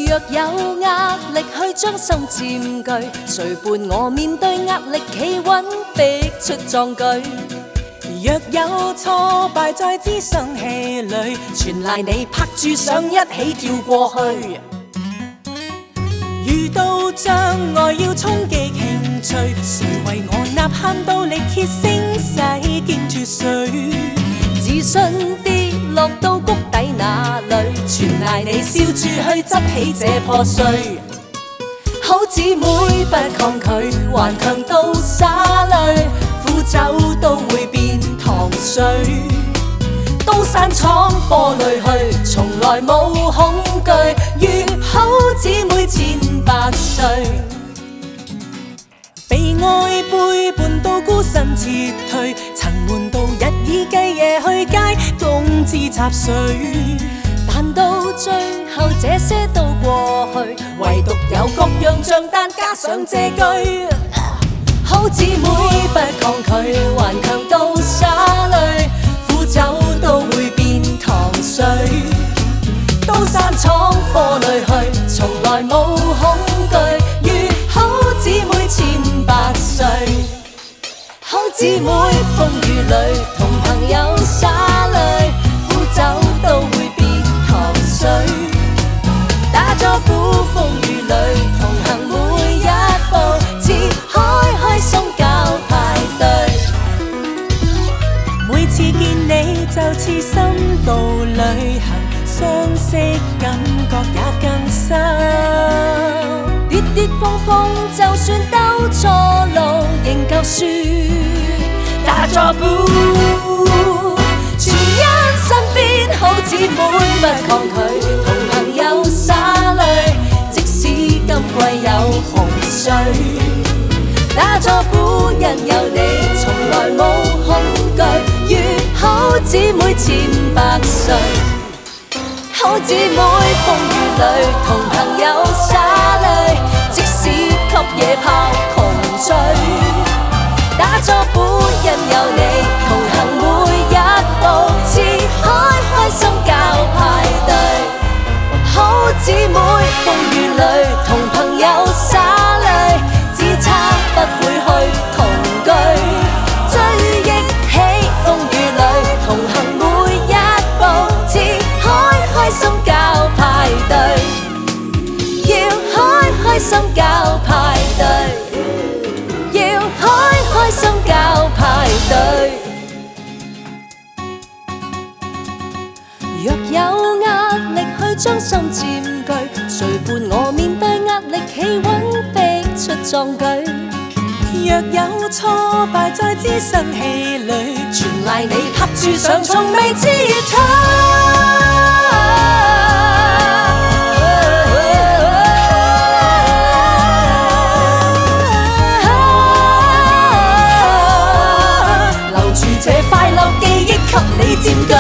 若有壓力去將心佔據，誰伴我面對壓力企穩，逼出壯舉？ 若有挫敗在滋生氣餒，全賴你拍住上一起跳過去。遇到障礙要衝擊興趣，誰為我吶喊到力竭聲洗肩脫水？ 自信跌落到谷底那裏，全賴你笑住去執起這破碎。好姊妹不抗拒，頑強到灑淚，苦酒都會變糖水。刀山闖禍裏去，從來冇恐懼，與好姊妹千百歲。 被愛背叛到孤身撤退，曾悶到日以繼夜去街共自插水。 但到最後這些都過去，唯獨有各樣賬單加上這句：好姊妹不抗拒，頑強到灑淚，苦酒都會變糖水。刀山闖禍裏去，從來冇恐懼，與好姊妹千百歲。好姊妹風雨裏，同朋友灑淚，苦酒都會變糖水。打咗鼓風雨裏，同行每一步，似開心搞派對。 每次見你就似深度旅行，相識感覺也更深。 跌跌碰碰，就算兜錯路，仍舊輸。打咗鼓，全因身邊好姊妹不抗拒，同朋友灑淚，即使今季有洪水。打咗鼓，因有你，從來冇恐懼，與好姊妹千百歲。好姊妹風雨裏，同朋友灑淚，即使給野炮窮追。打咗鼓，因有你，同行每一步，似開心搞派對。好姊妹風雨裏，同朋友灑淚，只差不會去同居。追憶起風雨裏，同行每一步，似開心搞派對。要開心搞派對，要開心搞派對。若有壓力去將心佔據，誰伴我面對壓力企穩，逼出壯舉？ 若有挫敗在滋生氣餒， 全賴你拍住上，從未撤退。留住這快樂記憶，給你佔據。